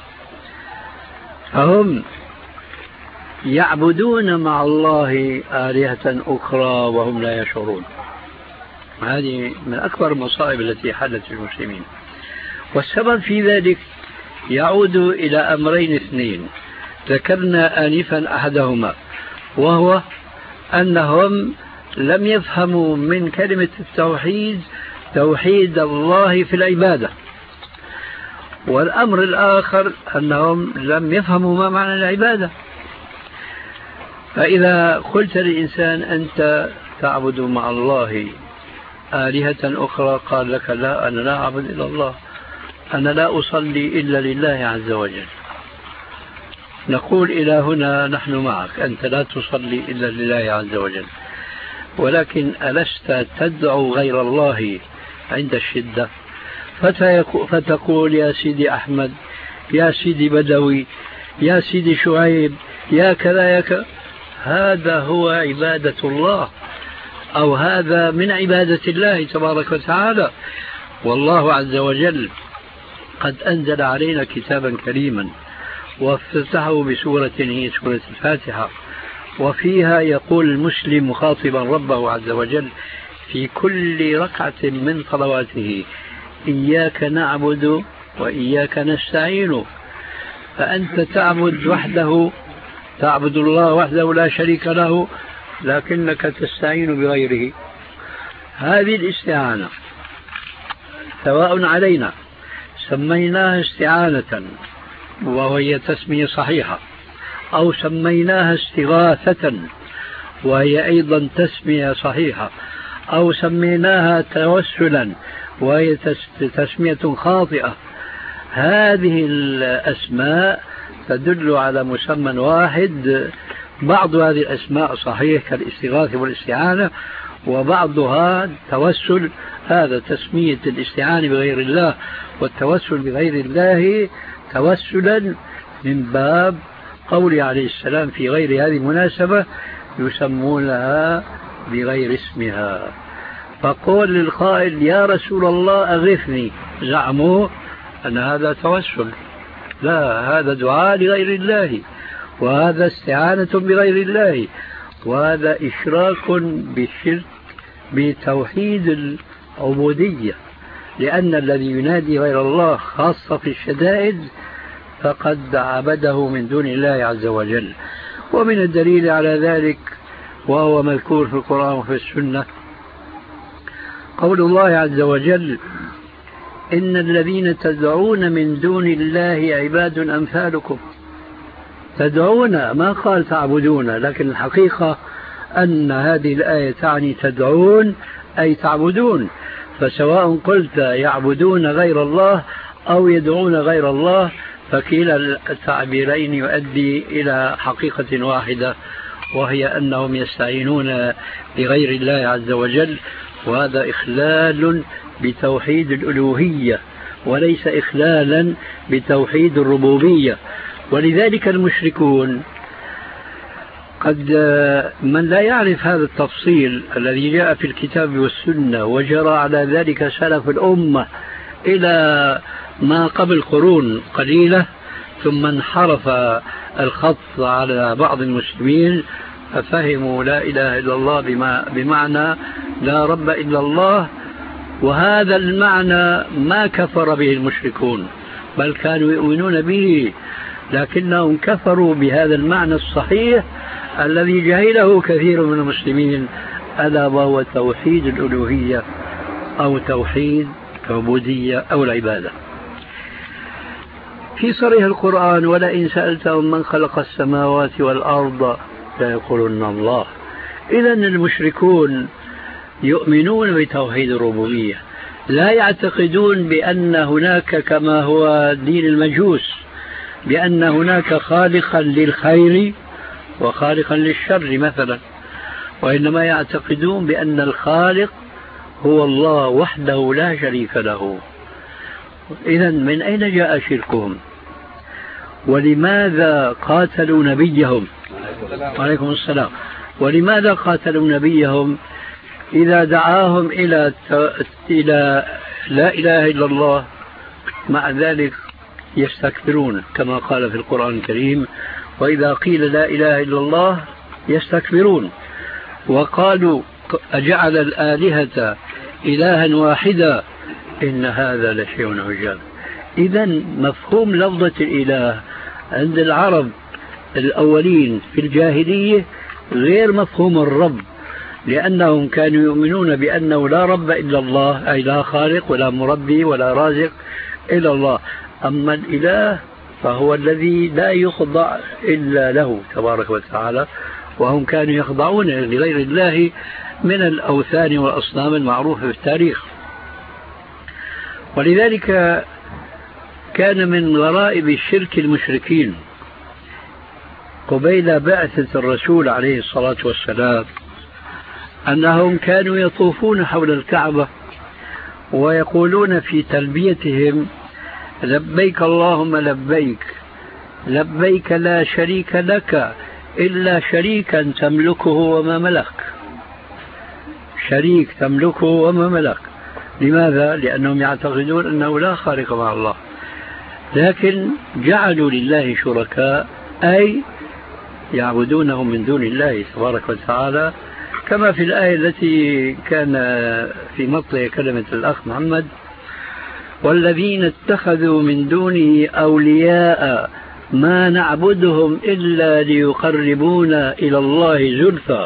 فهم يعبدون مع الله آلهة أخرى وهم لا يشعرون. هذه من أكبر المصائب التي حدثت للمسلمين، والسبب في ذلك يعود إلى أمرين اثنين ذكرنا آنفا أحدهما، وهو أنهم لم يفهموا من كلمة التوحيد توحيد الله في العبادة، والأمر الآخر أنهم لم يفهموا ما معنى العبادة. فإذا قلت للإنسان أنت تعبد مع الله آلهة أخرى قال لك لا، أنا لا أعبد إلا الله، أنا لا أصلي إلا لله عز وجل. نقول إلى هنا نحن معك، أنت لا تصلي إلا لله عز وجل، ولكن ألست تدعو غير الله عند الشدة؟ فتقول يا سيدي أحمد، يا سيدي بدوي، يا سيدي شعيب، يا كذا يا كذا. هذا هو عبادة الله، أو هذا من عبادة الله تبارك وتعالى. والله عز وجل قد أنزل علينا كتابا كريما وافتتحه بسورة هي سورة الفاتحة، وفيها يقول المسلم مخاطبا ربه عز وجل في كل ركعة من صلواته إياك نعبد وإياك نستعين. فأنت تعبد وحده، تعبد الله وحده لا شريك له، لكنك تستعين بغيره. هذه الاستعانة سواء علينا سميناها استعانة وهي تسمية صحيحة، أو سميناها استغاثة وهي أيضا تسمية صحيحة، أو سميناها توسلا وهي تسمية خاطئة. هذه الأسماء تدل على مسمى واحد، بعض هذه الأسماء صحيح كالاستغاثة والاستعانة، وبعضها توسل، هذا تسمية الاستعانة بغير الله والتوسل بغير الله توسلا من باب قوله عليه السلام في غير هذه المناسبة يسمونها بغير اسمها. فقول للقائل يا رسول الله أغثني، زعموا أن هذا توسل، لا، هذا دعاء لغير الله، وهذا استعانة بغير الله، وهذا إشراك بالشرك بتوحيد العبودية، لأن الذي ينادي غير الله خاصة في الشدائد فقد عبده من دون الله عز وجل. ومن الدليل على ذلك وهو مذكور في القرآن وفي السنة قول الله عز وجل إن الذين تدعون من دون الله عباد أمثالكم. تدعون، ما قال تعبدون، لكن الحقيقة أن هذه الآية تعني تدعون أي تعبدون، فسواء قلت يعبدون غير الله أو يدعون غير الله فكلا التعبيرين يؤدي إلى حقيقة واحدة، وهي أنهم يستعينون بغير الله عز وجل، وهذا إخلال بتوحيد الألوهية وليس إخلالا بتوحيد الربوبية. ولذلك المشركون قد من لا يعرف هذا التفصيل الذي جاء في الكتاب والسنة وجرى على ذلك سلف الأمة إلى ما قبل قرون قليلة، ثم انحرف الخط على بعض المسلمين ففهموا لا إله إلا الله بمعنى لا رب إلا الله، وهذا المعنى ما كفر به المشركون بل كانوا يؤمنون به، لكنهم كفروا بهذا المعنى الصحيح الذي جهله كثير من المسلمين، ألا وهو توحيد الألوهية أو توحيد العبودية أو العبادة. في صريح القرآن ولئن سألتهم من خلق السماوات والأرض ليقولن الله. إذن المشركون يؤمنون بتوحيد الربوبية، لا يعتقدون بأن هناك كما هو دين المجوس بأن هناك خالقا للخير وخالقا للشر مثلا، وإنما يعتقدون بأن الخالق هو الله وحده لا شريك له. إذن من أين جاء شركهم؟ ولماذا قاتلوا نبيهم؟ وعليكم السلام. ولماذا قاتلوا نبيهم إذا دعاهم إلى لا إله إلا الله، مع ذلك يستكبرون كما قال في القرآن الكريم: وإذا قيل لا إله إلا الله يستكبرون وقالوا أجعل الآلهة إلها واحدا إن هذا لشيء عجاب. إذن مفهوم لفظة الإله عند العرب الأولين في الجاهلية غير مفهوم الرب، لأنهم كانوا يؤمنون بأنه لا رب إلا الله، أي لا خالق ولا مربي ولا رازق إلا الله. أما الإله فهو الذي لا يخضع إلا له تبارك وتعالى، وهم كانوا يخضعون لغير الله من الأوثان والأصنام المعروفة في التاريخ. ولذلك كان من غرائب الشرك المشركين قبيل بعثة الرسول عليه الصلاة والسلام أنهم كانوا يطوفون حول الكعبة ويقولون في تلبيتهم: لبيك اللهم لبيك، لبيك لا شريك لك إلا شريكا تملكه وما ملك. شريك تملكه وما ملك. لماذا؟ لأنهم يعتقدون أنه لا خالق مع الله، لكن جعلوا لله شركاء، أي يعبدونهم من دون الله تبارك وتعالى، كما في الآية التي كان في مطلع كلمة الأخ محمد: والذين اتخذوا من دونه أولياء ما نعبدهم إلا ليقربونا إلى الله زلفى.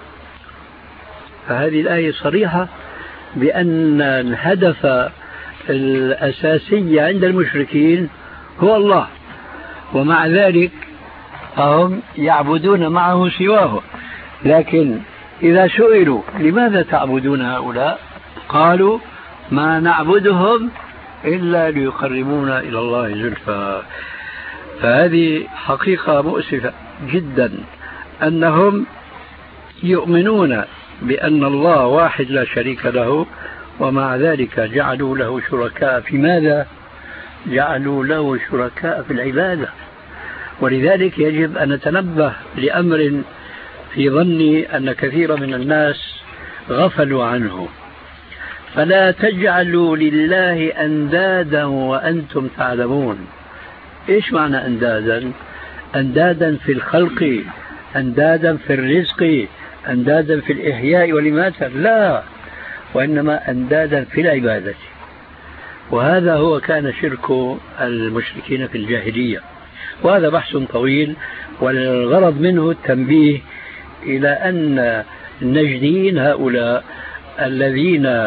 فهذه الآية صريحة بأن الهدف الأساسي عند المشركين هو الله، ومع ذلك هم يعبدون معه سواه. لكن إذا سئلوا لماذا تعبدون هؤلاء، قالوا: ما نعبدهم إلا ليقربونا إلى الله زلفى. فهذه حقيقة مؤسفة جدا، أنهم يؤمنون بأن الله واحد لا شريك له، ومع ذلك جعلوا له شركاء. في ماذا؟ جعلوا له شركاء في العبادة. ولذلك يجب أن نتنبه لأمر في ظني أن كثير من الناس غفلوا عنه: فلا تجعلوا لله أندادا وأنتم تعلمون. إيش معنى أندادا؟ أندادا في الخلق، أندادا في الرزق، أندادا في الإحياء والإماتة، لا، وإنما أندادا في العبادة. وهذا هو كان شرك المشركين في الجاهلية، وهذا بحث طويل، والغرض منه التنبيه إلى أن النجديين هؤلاء الذين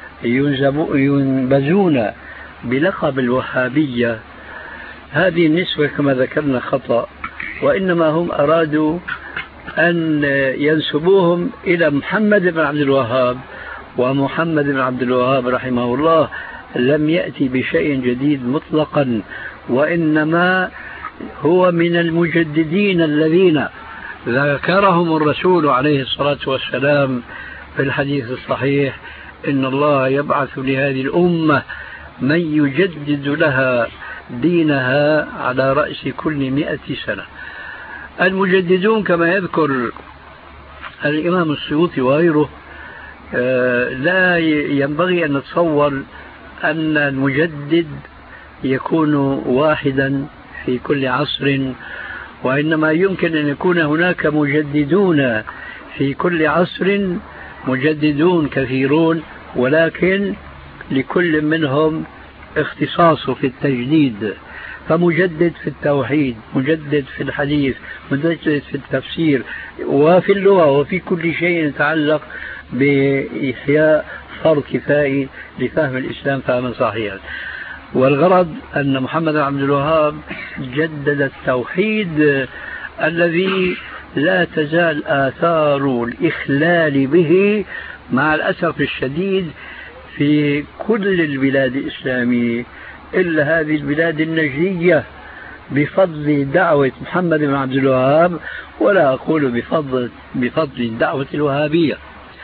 ينبذون بلقب الوهابية، هذه النسبة كما ذكرنا خطأ، وإنما هم أرادوا أن ينسبوهم إلى محمد بن عبد الوهاب، ومحمد بن عبد الوهاب رحمه الله لم يأتي بشيء جديد مطلقا، وإنما هو من المجددين الذين ذكرهم الرسول عليه الصلاة والسلام في الحديث الصحيح: إن الله يبعث لهذه الأمة من يجدد لها دينها على رأس كل 100 سنة. المجددون كما يذكر الإمام السيوطي وغيره، لا ينبغي أن نتصور أن المجدد يكون واحدا في كل عصر، وإنما يمكن أن يكون هناك مجددون في كل عصر، مجددون كثيرون، ولكن لكل منهم اختصاصه في التجديد. فمجدد في التوحيد، مجدد في الحديث، مجدد في التفسير، وفي اللغة، وفي كل شيء يتعلق بإحياء فرض كفائي لفهم الإسلام فهما صحيحا. والغرض أن محمد عبد الوهاب جدد التوحيد الذي لا تزال آثار الإخلال به مع الأسف الشديد في كل البلاد الإسلامية إلا هذه البلاد النجدية، بفضل دعوة محمد بن عبد الوهاب، ولا أقول بفضل الدعوة الوهابية،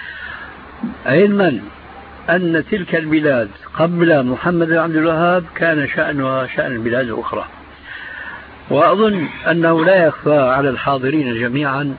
علما أن تلك البلاد قبل محمد بن عبد الوهاب كان شأنها شأن البلاد الأخرى. وأظن أنه لا يخفى على الحاضرين جميعا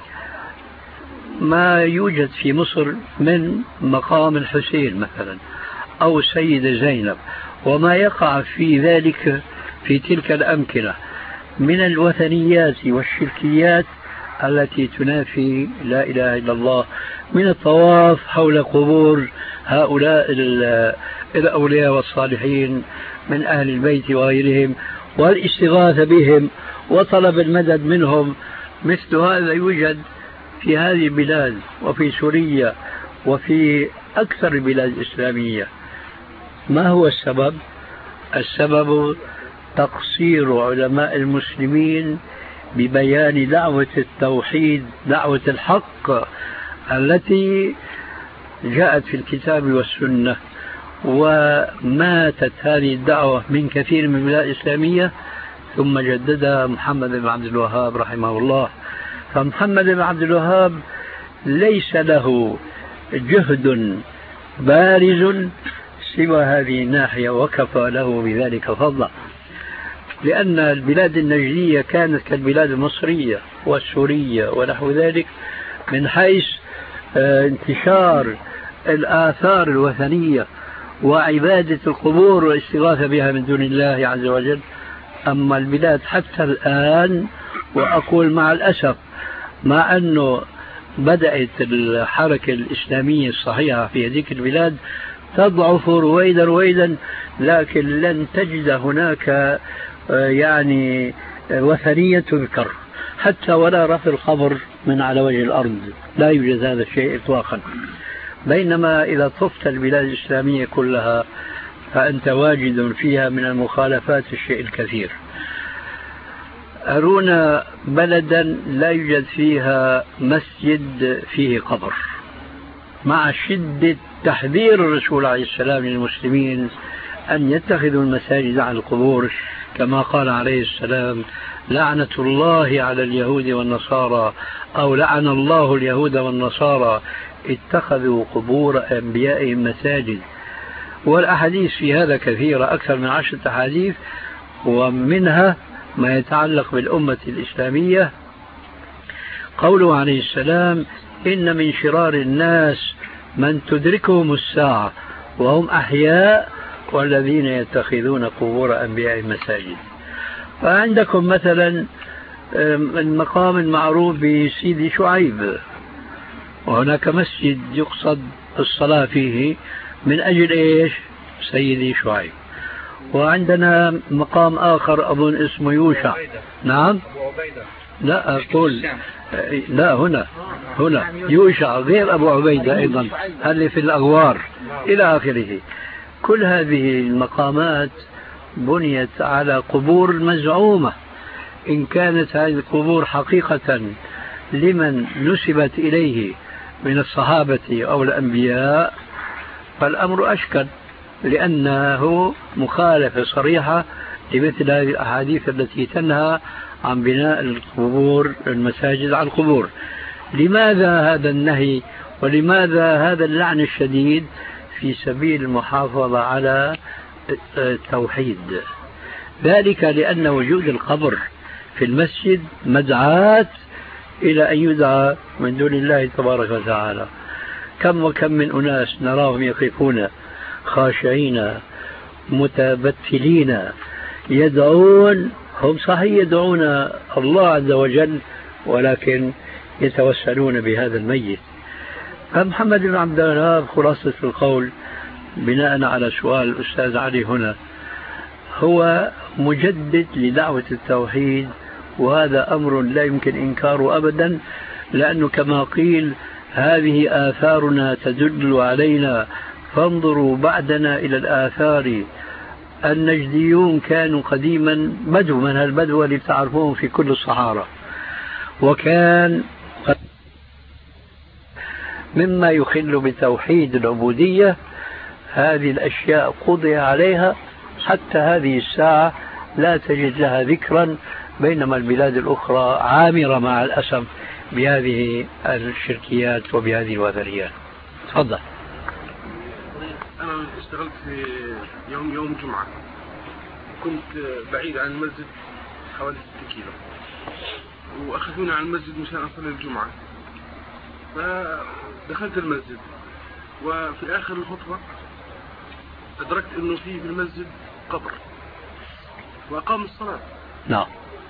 ما يوجد في مصر من مقام الحسين مثلا أو السيدة زينب، وما يقع في ذلك في تلك الأمكنة من الوثنيات والشركيات التي تنافي لا إله إلا الله، من الطواف حول قبور هؤلاء الأولياء والصالحين من أهل البيت وغيرهم، والاستغاثة بهم وطلب المدد منهم. مثل هذا يوجد في هذه البلاد وفي سوريا وفي أكثر البلاد الإسلامية. ما هو السبب؟ السبب تقصير علماء المسلمين ببيان دعوة التوحيد، دعوة الحق التي جاءت في الكتاب والسنة. وماتت هذه الدعوة من كثير من البلاد الإسلامية، ثم جددها محمد بن عبد الوهاب رحمه الله. فمحمد بن عبد الوهاب ليس له جهد بارز سوى هذه الناحية، وكفى له بذلك فضلا، لأن البلاد النجدية كانت كالبلاد المصرية والسورية ونحو ذلك من حيث انتشار الآثار الوثنية وعبادة القبور والاستغاثة بها من دون الله عز وجل. أما البلاد حتى الآن، وأقول مع الأسف، مع أنه بدأت الحركة الإسلامية الصحيحة في هذه البلاد تضعف رويدا رويدا، لكن لن تجد هناك يعني وثنية تذكر حتى ولا رفع القبر من على وجه الأرض، لا يوجد هذا الشيء إطلاقا. بينما إذا طفت البلاد الإسلامية كلها فأنت واجد فيها من المخالفات الشيء الكثير. أرونا بلدا لا يوجد فيها مسجد فيه قبر، مع شدة تحذير الرسول عليه السلام للمسلمين أن يتخذوا المساجد عن القبور، كما قال عليه السلام: لعنة الله على اليهود والنصارى، أو لعن الله اليهود والنصارى اتخذوا قبور أنبيائهم مساجد. والأحاديث في هذا كثيرة، أكثر من 10 أحاديث، ومنها ما يتعلق بالأمة الإسلامية قوله عليه السلام: إن من شرار الناس من تدركهم الساعة وهم أحياء والذين يتخذون قبور أنبيائهم مساجد. فعندكم مثلا المقام المعروف بسيدي شعيب، وهناك مسجد يقصد الصلاة فيه من أجل إيش؟ سيدي شعيب. وعندنا مقام آخر أظن اسمه يوشع. نعم؟ لا أقول لا، هنا يوشع غير أبو عبيدة أيضا، هذه في الأغوار إلى آخره. كل هذه المقامات بنيت على قبور مزعومة. إن كانت هذه القبور حقيقة لمن نسبت إليه من الصحابة أو الأنبياء فالأمر أشكل، لأنه مخالفة صريحة لمثل هذه الأحاديث التي تنهى عن بناء القبور المساجد على القبور. لماذا هذا النهي ولماذا هذا اللعن الشديد؟ في سبيل المحافظة على التوحيد. ذلك لأن وجود القبر في المسجد مدعاة إلى أن يدعى من دون الله تبارك وتعالى. كم وكم من أناس نراهم يقفون خاشعين متبتلين يدعون، هم صحيح يدعون الله عز وجل ولكن يتوسلون بهذا الميت. فمحمد بن عبد الوهاب خلاصة القول بناء على سؤال الأستاذ علي هنا هو مجدد لدعوة التوحيد، وهذا أمر لا يمكن إنكاره أبدا، لأنه كما قيل: هذه آثارنا تدل علينا فانظروا بعدنا إلى الآثار. النجديون كانوا قديما بدو من هالبدو اللي تعرفوهم في كل الصحارى، وكان مما يخل بتوحيد العبودية هذه الأشياء قضي عليها حتى هذه الساعة لا تجد لها ذكرا، بينما البلاد الأخرى عامرة مع الأسف بهذه الشركيات وبهذه الوثنيات. تفضل. أنا اشتغلت في يوم جمعة، كنت بعيد عن المسجد حوالي 6 كيلو، وأخذوني على المسجد مشان أصلي الجمعة. فدخلت المسجد، وفي آخر الخطبة أدركت إنه في المسجد قبر، وأقام الصلاة. نعم.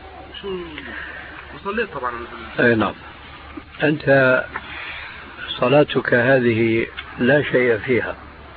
وصليت طبعا. أي نعم. أنت صلاتك هذه لا شيء فيها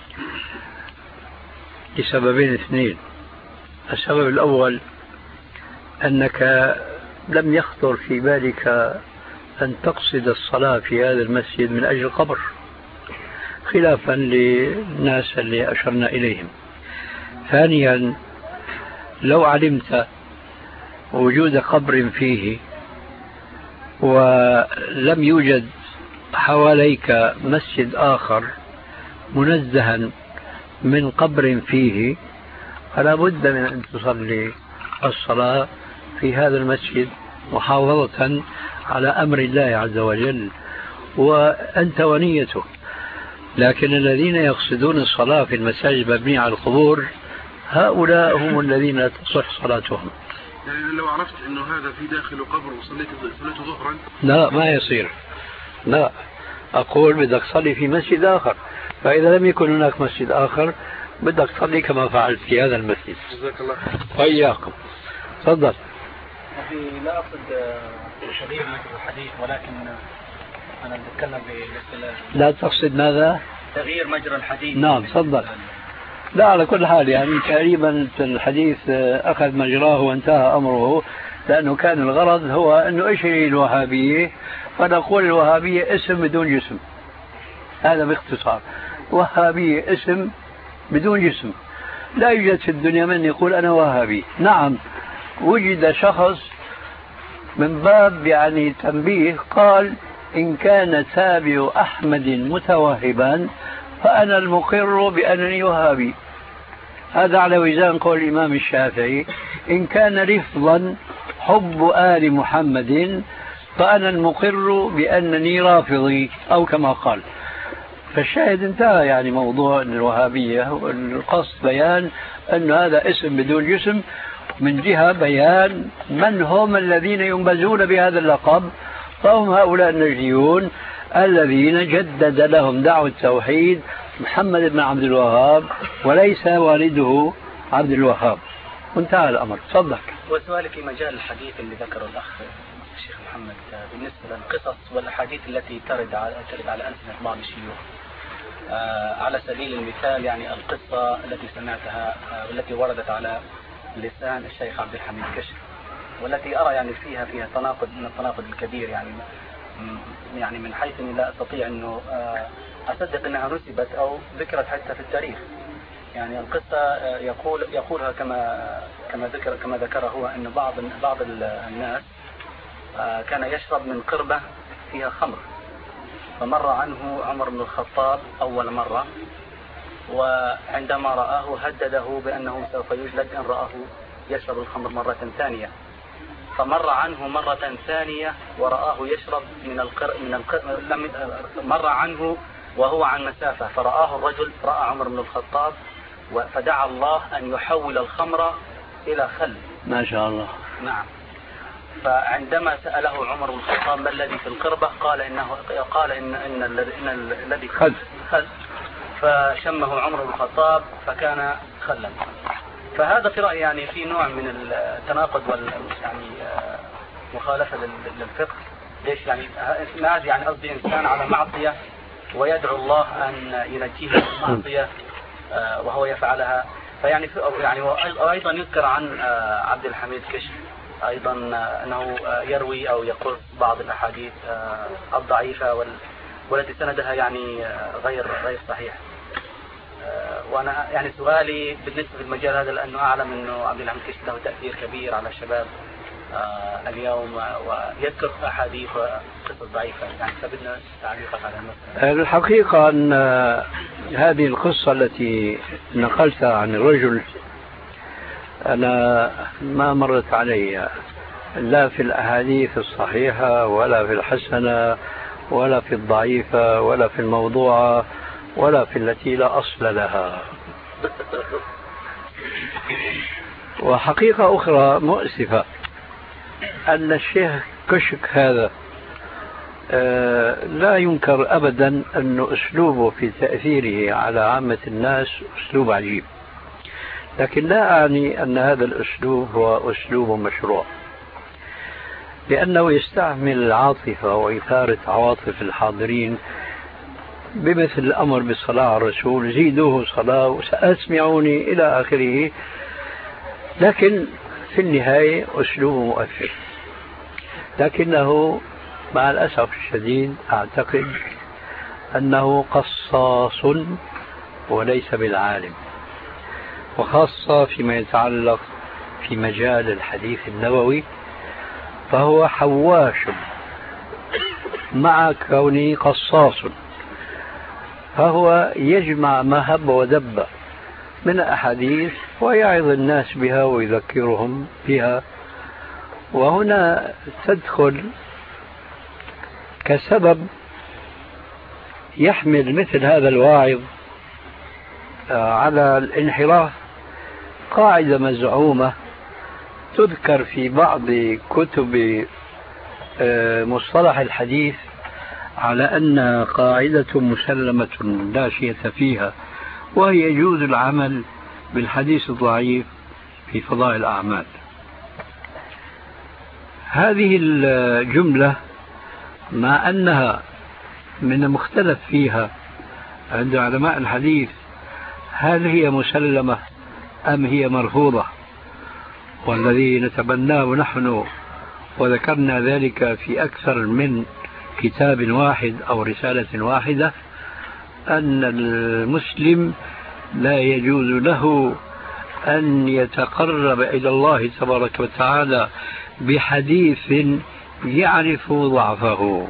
لسببين اثنين. السبب الأول أنك لم يخطر في بالك أن تقصد الصلاة في هذا المسجد من أجل القبر، خلافا للناس اللي أشرنا إليهم. ثانيا، لو علمت وجود قبر فيه ولم يوجد حواليك مسجد آخر منزها من قبر فيه، فلا بد من أن تصلي الصلاة في هذا المسجد محافظة على أمر الله عز وجل وأنت ونيتك. لكن الذين يقصدون الصلاة في المساجد مبنية على القبور هؤلاء هم الذين لا تصح صلاتهم. يعني لو عرفت انه هذا في داخله قبر وصليته ظهرا لا، ما يصير. لا، أقول بدك تصلي في مسجد آخر، فإذا لم يكن هناك مسجد آخر بدك تصلي كما فعلت في هذا المسجد. جزاك الله خير. وإياكم. تفضل. لا أقصد تغيير مجرى الحديث، ولكن أنا بتكلم بالاصطلاح. لا تقصد ماذا؟ تغيير مجرى الحديث. نعم، تفضل. لا، على كل حال يعني تقريبا الحديث أخذ مجراه وانتهى أمره، لأنه كان الغرض هو أنه إيش هي الوهابية، فنقول الوهابية اسم بدون جسم. هذا باختصار، وهابية اسم بدون جسم. لا يوجد في الدنيا من يقول أنا وهابي. نعم، وجد شخص من باب يعني تنبيه قال إن كان تابع أحمد متوهبا فأنا المقر بأنني وهابي. هذا على وزان قول الإمام الشافعي إن كان رفضا حب آل محمد فأنا المقر بأنني رافضي، أو كما قال. فالشاهد انتهى يعني موضوع الوهابية، والقصد بيان أن هذا اسم بدون جسم، من جهة بيان من هم الذين ينبذون بهذا اللقب، فهم هؤلاء النجديون الذين جدد لهم دعوة التوحيد محمد بن عبد الوهاب وليس والده عبد الوهاب. وانتهى الأمر. تفضل. وسؤالي في مجال الحديث اللي ذكره الأخ الشيخ محمد بالنسبة للقصص والأحاديث التي ترد على ألسنة بعض الشيوخ، على سبيل المثال يعني القصة التي سمعتها والتي وردت على لسان الشيخ عبد الحميد كشك، والتي أرى يعني فيها تناقض من التناقض الكبير، يعني من حيث أني لا أستطيع أنه أصدق أنها نسبت أو ذكرت حتى في التاريخ. يعني القصة يقولها كما ذكر هو أن بعض الناس كان يشرب من قربة فيها خمر، فمر عنه عمر بن الخطاب أول مرة، وعندما رآه هدده بأنه سوف يجلد إن رآه يشرب الخمر مرة ثانية. فمر عنه مرة ثانية ورآه يشرب مر عنه وهو عن مسافة، فرآه الرجل، رأى عمر بن الخطاب، فدعا الله أن يحول الخمر إلى خل. ما شاء الله. نعم. فعندما سأله عمر بن الخطاب ما الذي في القربة قال إن الذي خل. فشمه عمر بن الخطاب فكان خلا. فهذا في رأيي يعني في نوع من التناقض يعني مخالفة للفقه. ليش يعني قصدي إنسان على معصية ويدعو الله أن ينجيه من المعصية وهو يفعلها. فيعني وأيضا يذكر عن عبد الحميد كشك أيضا أنه يروي أو يقول بعض الأحاديث الضعيفة والتي سندها يعني غير صحيح. وأنا يعني سؤالي بالنسبة للمجال هذا، لأنه أعلم أنه عبد الحميد كشك له تأثير كبير على الشباب اليوم ويذكر أحاديث وقصص ضعيفة، يعني فبدنا تعليقك على المسألة. الحقيقة أن هذه القصة التي نقلتها عن الرجل أنا ما مرت علي لا في الأحاديث الصحيحة ولا في الحسنة ولا في الضعيفة ولا في الموضوعة ولا في التي لا أصل لها. وحقيقة أخرى مؤسفة أن الشيخ كشك هذا لا ينكر أبدا أن أسلوبه في تأثيره على عامة الناس أسلوب عجيب، لكن لا أعني أن هذا الأسلوب هو أسلوب مشروع، لأنه يستعمل العاطفة وإثارة عواطف الحاضرين بمثل الأمر بالصلاة على الرسول، زيدوه صلاة وسأسمعوني إلى آخره. لكن في النهاية أسلوب مؤثر، لكنه مع الأسف الشديد أعتقد أنه قصاص وليس بالعالم، وخاصة فيما يتعلق في مجال الحديث النبوي، فهو حواش مع كونه قصاص، فهو يجمع ما هب ودب من الأحاديث ويعظ الناس بها ويذكرهم بها. وهنا تدخل كسبب يحمل مثل هذا الواعظ على الانحراف قاعدة مزعومة تذكر في بعض كتب مصطلح الحديث على أن قاعدة مسلمة لا شيء فيها، وهي يجوز العمل بالحديث الضعيف في فضائل الأعمال. هذه الجملة مع أنها من مختلف فيها عند علماء الحديث هل هي مسلمة أم هي مرفوضة، والذي نتبناه نحن وذكرنا ذلك في أكثر من كتاب واحد أو رسالة واحدة، أن المسلم لا يجوز له أن يتقرب إلى الله تبارك وتعالى بحديث يعرف ضعفه.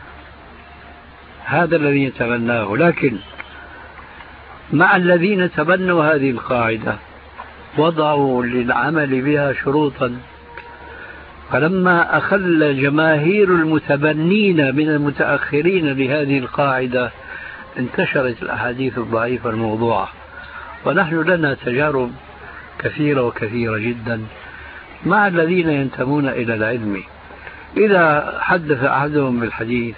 هذا الذي نتبناه. لكن مع الذين تبنوا هذه القاعدة وضعوا للعمل بها شروطا، فلما أخل جماهير المتبنين من المتأخرين لهذه القاعدة انتشرت الأحاديث الضعيفة الموضوعة. ونحن لنا تجارب كثيرة وكثيرة جدا مع الذين ينتمون إلى العلم. إذا حدث أحدهم بالحديث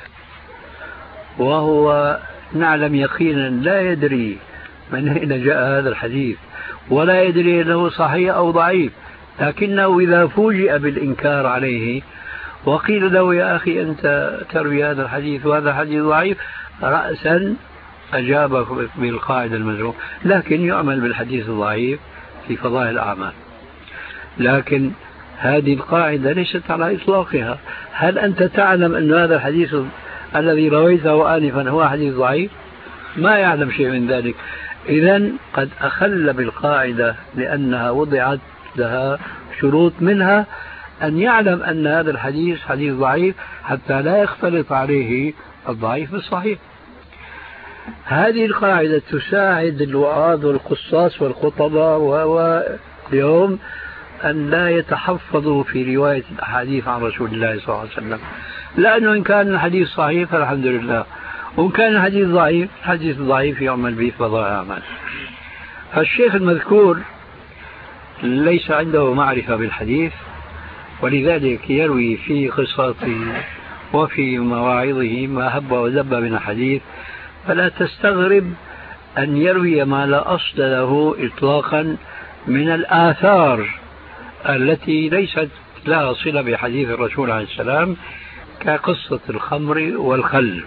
وهو نعلم يقينا لا يدري من أين جاء هذا الحديث ولا يدري أنه صحيح أو ضعيف، لكنه إذا فوجئ بالإنكار عليه وقيل له يا أخي أنت تروي هذا الحديث وهذا حديث ضعيف، رأسا أجاب بالقاعدة المزعومة، لكن يعمل بالحديث الضعيف في فضائل الأعمال. لكن هذه القاعدة ليست على إطلاقها. هل أنت تعلم أن هذا الحديث الذي رويته آنفا هو حديث ضعيف؟ ما يعلم شيء من ذلك. إذن قد أخل بالقاعدة لأنها وضعت لها شروط، منها أن يعلم أن هذا الحديث حديث ضعيف حتى لا يختلط عليه الضعيف بالصحيح. هذه القاعدة تساعد الوعاظ والقصاص والخطباء واليوم أن لا يتحفظوا في رواية الأحاديث عن رسول الله صلى الله عليه وسلم، لأنه إن كان الحديث صحيح فالحمد لله، وإن كان الحديث ضعيف الحديث الضعيف يعمل به فضائل الأعمال. فالشيخ المذكور ليس عنده معرفة بالحديث، ولذلك يروي في قصته وفي مواعظه ما هب ودب من الحديث، فلا تستغرب أن يروي ما لا أصل له إطلاقا من الآثار التي ليست لها صلة بحديث الرسول عليه السلام، كقصة الخمر والخل.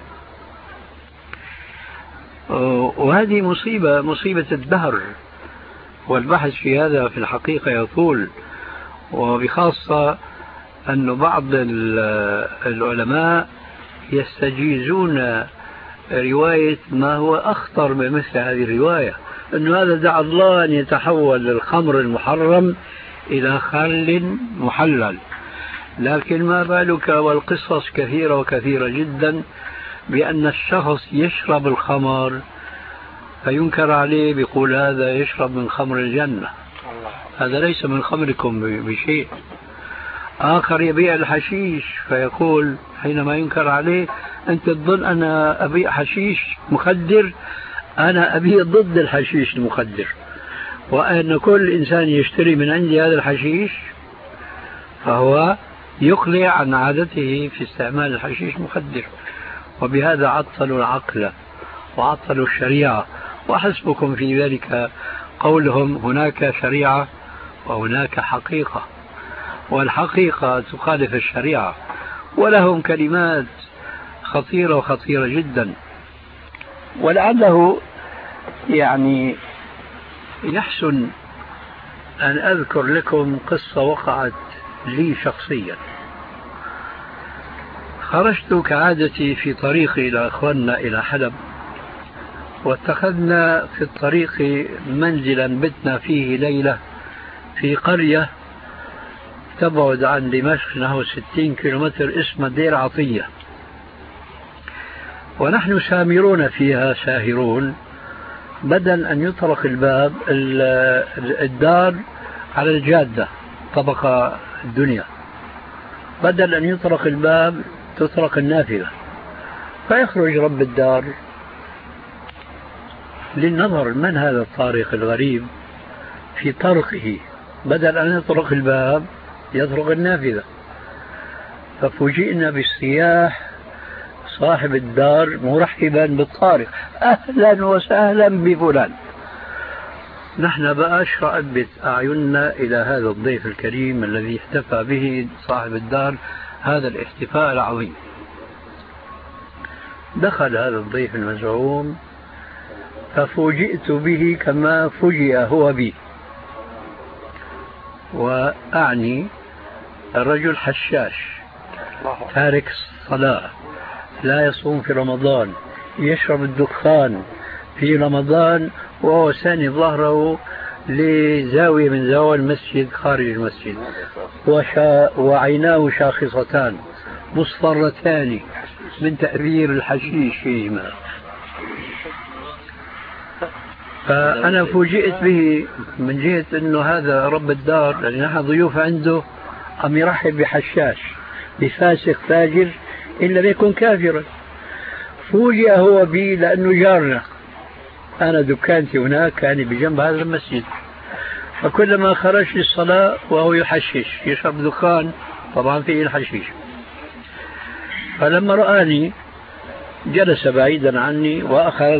وهذه مصيبة الدهر، والبحث في هذا في الحقيقة يطول، وبخاصة أن بعض العلماء يستجيزون رواية ما هو أخطر من مثل هذه الرواية، أن هذا دعا الله أن يتحول الخمر المحرم إلى خل محلل. لكن ما بالك والقصص كثيرة وكثيرة جدا بأن الشخص يشرب الخمر فينكر عليه، بيقول هذا يشرب من خمر الجنة، هذا ليس من خمركم بشيء. آخر يبيع الحشيش فيقول حينما ينكر عليه أنت تظن أنا أبيع حشيش مخدر، أنا أبيع ضد الحشيش المخدر، وأن كل إنسان يشتري من عندي هذا الحشيش فهو يقلع عن عادته في استعمال الحشيش مخدر، وبهذا عطلوا العقل وعطلوا الشريعة. وحسبكم في ذلك قولهم هناك شريعة وهناك حقيقة، والحقيقة تخالف الشريعة، ولهم كلمات خطيرة وخطيرة جدا. ولعله يعني يحسن أن أذكر لكم قصة وقعت لي شخصيا. خرجت كعادتي في طريقي إلى أخواننا إلى حلب، واتخذنا في الطريق منزلا بتنا فيه ليلة في قرية تبعد عن دمشق نحو 60 كيلومتر اسمها دير عطية، ونحن سامرون فيها ساهرون. بدل أن يطرق الباب الدار على الجادة طبقة الدنيا، بدل أن يطرق الباب تطرق النافذة، فيخرج رب الدار للنظر من هذا الطارق الغريب في طرقه، بدل أن يطرق الباب يطرق النافذة. ففوجئنا بالصياح صاحب الدار مرحبا بالطارق، أهلا وسهلا بفلان. نحن بقى اشرأت أعيننا إلى هذا الضيف الكريم الذي احتفى به صاحب الدار هذا الاحتفاء العظيم. دخل هذا الضيف المزعوم ففوجئت به كما فوجئ هو بي، وأعني الرجل حشاش تارك الصلاة، لا يصوم في رمضان، يشرب الدخان في رمضان، وهو ساند ظهره لزاوية من زوايا المسجد خارج المسجد، وعيناه شاخصتان مصفرتان من تأثير الحشيش فيهما. فأنا فوجئت به من جهة أنه هذا رب الدار، لأن نحن ضيوف عنده، أم يرحب بحشاش بفاسق فاجر إن لم يكن كافرا. فوجئ هو بي لأنه جارنا، أنا دكانتي هناك كان بجنب هذا المسجد، فكلما خرج للصلاة وهو يحشش يشرب دخان طبعا فيه الحشيش. فلما رآني جلس بعيدا عني وأخذ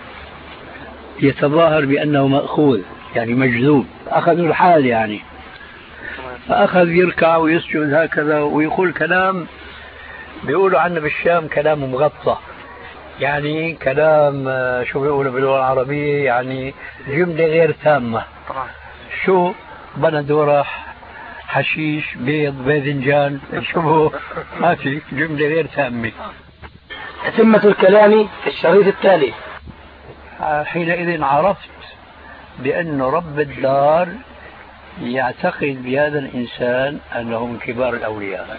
يتظاهر بأنه مأخوذ يعني مجذوب، أخذوا الحال يعني، فأخذ يركع ويسجد هكذا ويقول كلام بيقولوا عنه بالشام كلام مغطى، يعني كلام شو بيقولوا باللغة العربية يعني جملة غير تامة. شو بندورة حشيش بيض باذنجان شو ما في جملة غير تامة. تتمة الكلام في الشريط التالي. حينئذ عرفت بأن رب الدار يعتقد بهذا الإنسان أنه من كبار الأولياء.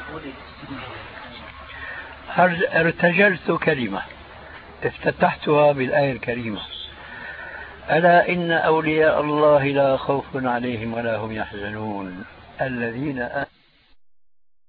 ارتجلت كلمة افتتحتها بالآية الكريمة: ألا إن أولياء الله لا خوف عليهم ولا هم يحزنون الذين